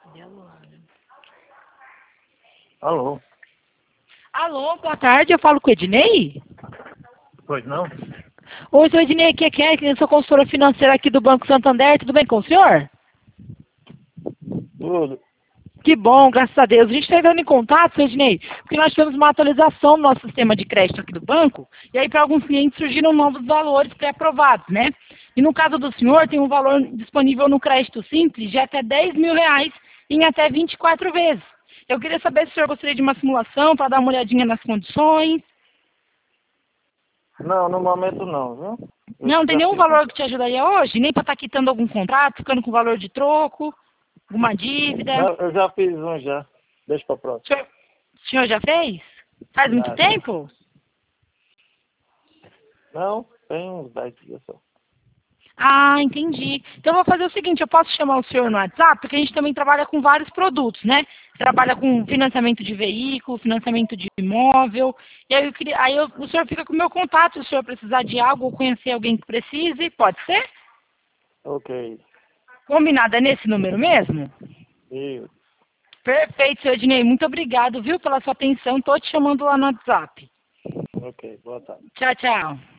Cadê a Luana? Alô? Alô, boa tarde, eu falo com o Ednei? Pois não? Oi, sou Ednei, aqui é Kelly, eu sou consultora financeira aqui do Banco Santander, tudo bem com o senhor? Tudo. Que bom, graças a Deus. A gente está entrando em contato, seu Ednei, porque nós tivemos uma atualização no nosso sistema de crédito aqui do banco, e aí para alguns clientes surgiram novos valores pré-aprovados, né? E no caso do senhor, tem um valor disponível no crédito simples de até R$ 10.000 em até 24 vezes. Eu queria saber se o senhor gostaria de uma simulação para dar uma olhadinha nas condições. Não, no momento não, viu? Eu Não tem já nenhum fiz. valor que te ajudaria hoje? Nem para estar quitando algum contrato, ficando com valor de troco, alguma dívida? Não, eu já fiz um já. Deixa pra próxima. O senhor já fez? Faz muito Já. tempo? Não, tem uns 10 dias só. Ah, entendi. Então eu vou fazer o seguinte, eu posso chamar o senhor no WhatsApp, porque a gente também trabalha com vários produtos, né? Trabalha com financiamento de veículo, financiamento de imóvel, e aí, o senhor fica com o meu contato, se o senhor precisar de algo ou conhecer alguém que precise, pode ser? Ok. Combinado, é nesse número mesmo? Isso. Perfeito, senhor Ednei, muito obrigado, viu, pela sua atenção, estou te chamando lá no WhatsApp. Ok, boa tarde. Tchau, tchau.